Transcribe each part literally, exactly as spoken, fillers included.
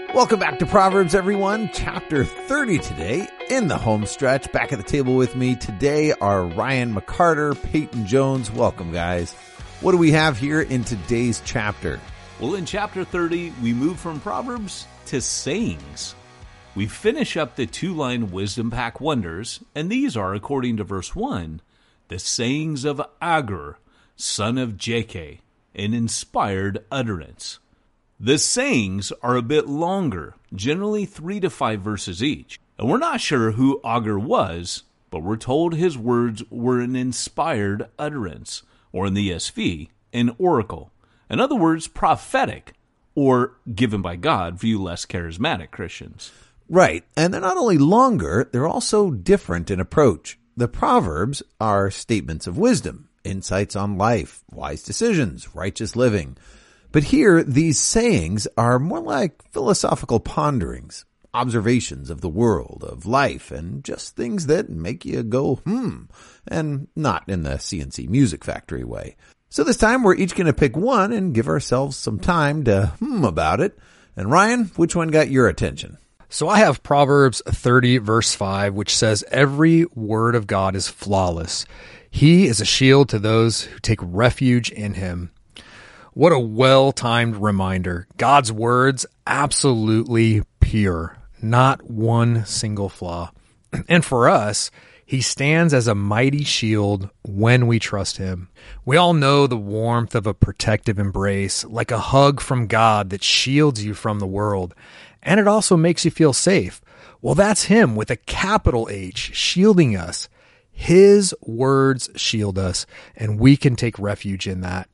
Welcome back to Proverbs, everyone. Chapter thirty today in the home stretch. Back at the table with me today are Ryan McCarter, Peyton Jones. Welcome, guys. What do we have here in today's chapter? Well, in chapter thirty, we move from Proverbs to sayings. We finish up the two-line wisdom pack wonders, and these are, according to verse one, the sayings of Agur, son of Jakeh, an inspired utterance. The sayings are a bit longer, generally three to five verses each. And we're not sure who Agur was, but we're told his words were an inspired utterance, or in the E S V, an oracle. In other words, prophetic, or given by God for you less charismatic Christians. Right, and they're not only longer, they're also different in approach. The Proverbs are statements of wisdom, insights on life, wise decisions, righteous living. But here, these sayings are more like philosophical ponderings, observations of the world, of life, and just things that make you go, hmm, and not in the C N C Music Factory way. So this time, we're each going to pick one and give ourselves some time to hmm about it. And Ryan, which one got your attention? So I have Proverbs thirty, verse five, which says, "Every word of God is flawless. He is a shield to those who take refuge in him." What a well-timed reminder. God's words, absolutely pure. Not one single flaw. And for us, he stands as a mighty shield when we trust him. We all know the warmth of a protective embrace, like a hug from God that shields you from the world. And it also makes you feel safe. Well, that's him with a capital H, shielding us. His words shield us, and we can take refuge in that.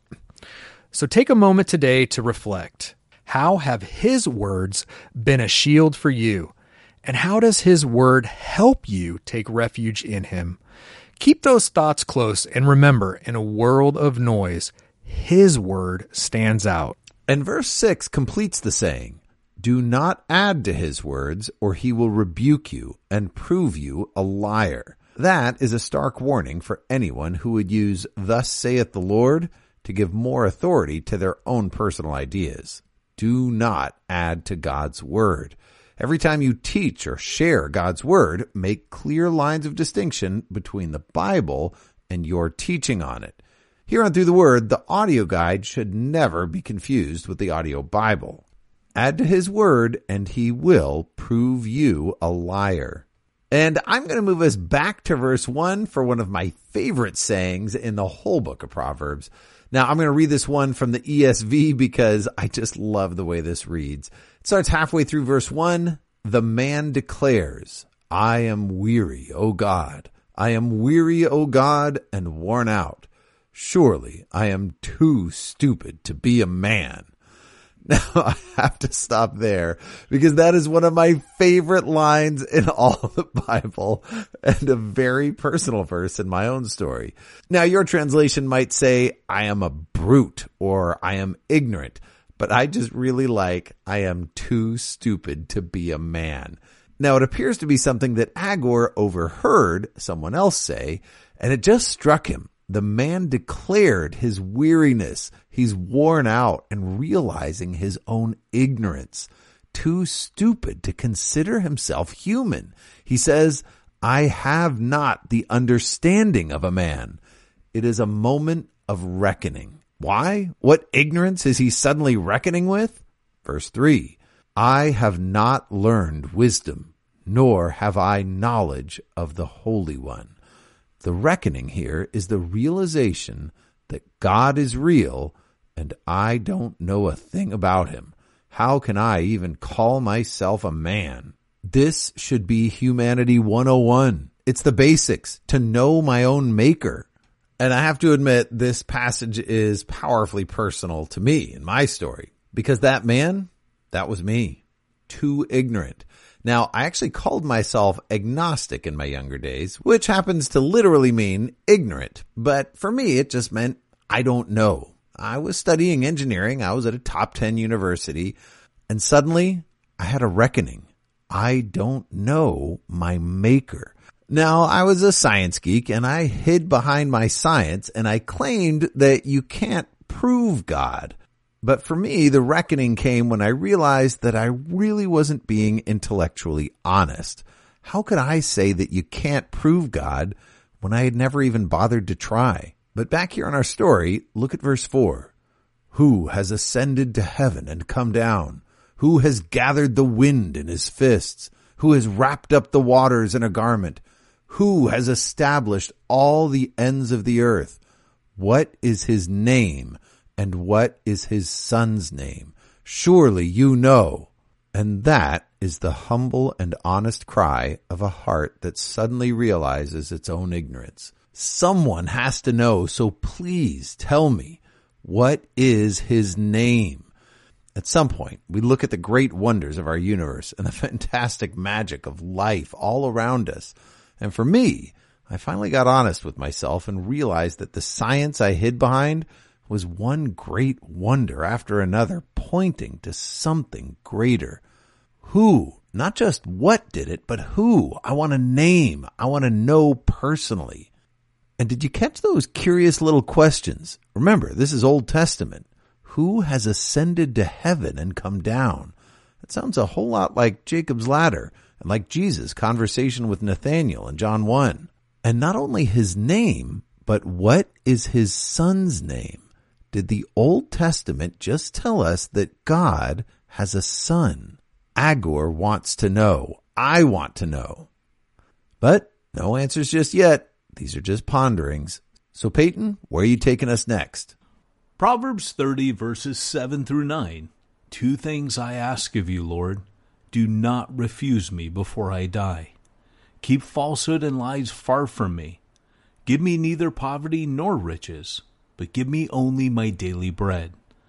So take a moment today to reflect. How have his words been a shield for you? And how does his word help you take refuge in him? Keep those thoughts close, and remember, in a world of noise, his word stands out. And verse six completes the saying, "Do not add to his words, or he will rebuke you and prove you a liar." That is a stark warning for anyone who would use "Thus saith the Lord" to give more authority to their own personal ideas. Do not add to God's word. Every time you teach or share God's word, make clear lines of distinction between the Bible and your teaching on it. Here on Through the Word, the audio guide should never be confused with the audio Bible. Add to his word, and he will prove you a liar. And I'm going to move us back to verse one for one of my favorite sayings in the whole book of Proverbs. Now, I'm going to read this one from the E S V because I just love the way this reads. It starts halfway through verse one. "The man declares, I am weary, O God. I am weary, O God, and worn out. Surely I am too stupid to be a man." Now, I have to stop there because that is one of my favorite lines in all of the Bible and a very personal verse in my own story. Now, your translation might say, "I am a brute" or "I am ignorant," but I just really like, "I am too stupid to be a man." Now, it appears to be something that Agur overheard someone else say, and it just struck him. The man declared his weariness. He's worn out and realizing his own ignorance. Too stupid to consider himself human. He says, "I have not the understanding of a man." It is a moment of reckoning. Why? What ignorance is he suddenly reckoning with? Verse three, "I have not learned wisdom, nor have I knowledge of the Holy One." The reckoning here is the realization that God is real and I don't know a thing about him. How can I even call myself a man? This should be Humanity one oh one. It's the basics, to know my own maker. And I have to admit, this passage is powerfully personal to me in my story, because that man, that was me, too ignorant. Now, I actually called myself agnostic in my younger days, which happens to literally mean ignorant. But for me, it just meant I don't know. I was studying engineering. I was at a top ten university. And suddenly, I had a reckoning. I don't know my maker. Now, I was a science geek, and I hid behind my science, and I claimed that you can't prove God. But for me, the reckoning came when I realized that I really wasn't being intellectually honest. How could I say that you can't prove God when I had never even bothered to try? But back here in our story, look at verse four. Who has ascended to heaven and come down? Who has gathered the wind in his fists? Who has wrapped up the waters in a garment? Who has established all the ends of the earth? What is his name? And what is his son's name? Surely you know. And that is the humble and honest cry of a heart that suddenly realizes its own ignorance. Someone has to know, so please tell me, what is his name? At some point, we look at the great wonders of our universe and the fantastic magic of life all around us. And for me, I finally got honest with myself and realized that the science I hid behind was one great wonder after another, pointing to something greater. Who, not just what did it, but who? I want a name. I want to know personally. And did you catch those curious little questions? Remember, this is Old Testament. Who has ascended to heaven and come down? That sounds a whole lot like Jacob's ladder and like Jesus' conversation with Nathanael in John one. And not only his name, but what is his son's name? Did the Old Testament just tell us that God has a son? Agur wants to know. I want to know. But no answers just yet. These are just ponderings. So Peyton, where are you taking us next? Proverbs thirty, verses seven through nine. Two things I ask of you, Lord. Do not refuse me before I die. Keep falsehood and lies far from me. Give me neither poverty nor riches, but give me only my daily bread.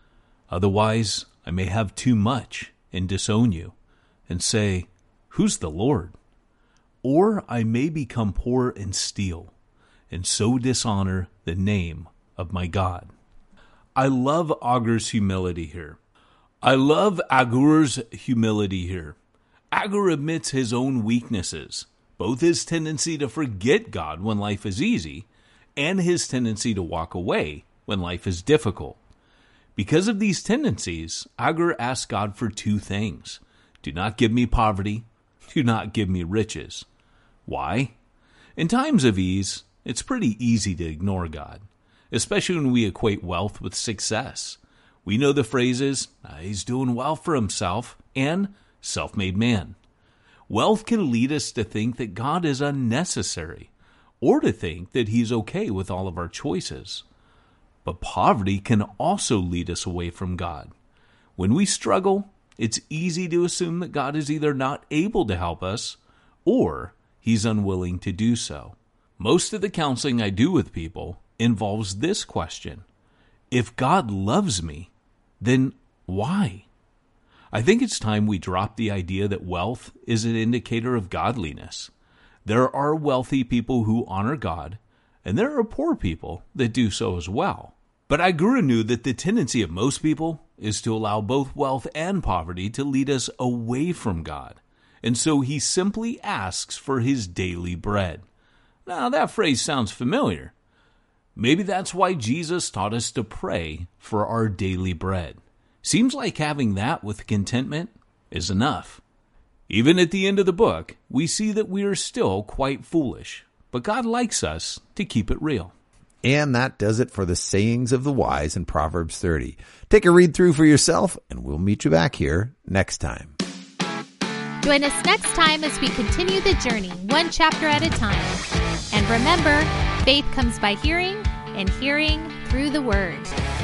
Otherwise, I may have too much and disown you, and say, Who's the Lord? Or I may become poor and steal, and so dishonor the name of my God. I love Agur's humility here. I love Agur's humility here. Agur admits his own weaknesses, both his tendency to forget God when life is easy, and his tendency to walk away when life is difficult. Because of these tendencies, Agur asks God for two things. Do not give me poverty. Do not give me riches. Why? In times of ease, it's pretty easy to ignore God, especially when we equate wealth with success. We know the phrases, he's doing well for himself, and self-made man. Wealth can lead us to think that God is unnecessary, or to think that he's okay with all of our choices. But poverty can also lead us away from God. When we struggle, it's easy to assume that God is either not able to help us, or he's unwilling to do so. Most of the counseling I do with people involves this question. If God loves me, then why? I think it's time we drop the idea that wealth is an indicator of godliness. There are wealthy people who honor God, and there are poor people that do so as well. But Agur knew that the tendency of most people is to allow both wealth and poverty to lead us away from God. And so he simply asks for his daily bread. Now, that phrase sounds familiar. Maybe that's why Jesus taught us to pray for our daily bread. Seems like having that with contentment is enough. Even at the end of the book, we see that we are still quite foolish, but God likes us to keep it real. And that does it for the sayings of the wise in Proverbs thirty. Take a read through for yourself, and we'll meet you back here next time. Join us next time as we continue the journey, one chapter at a time. And remember, faith comes by hearing, and hearing through the Word.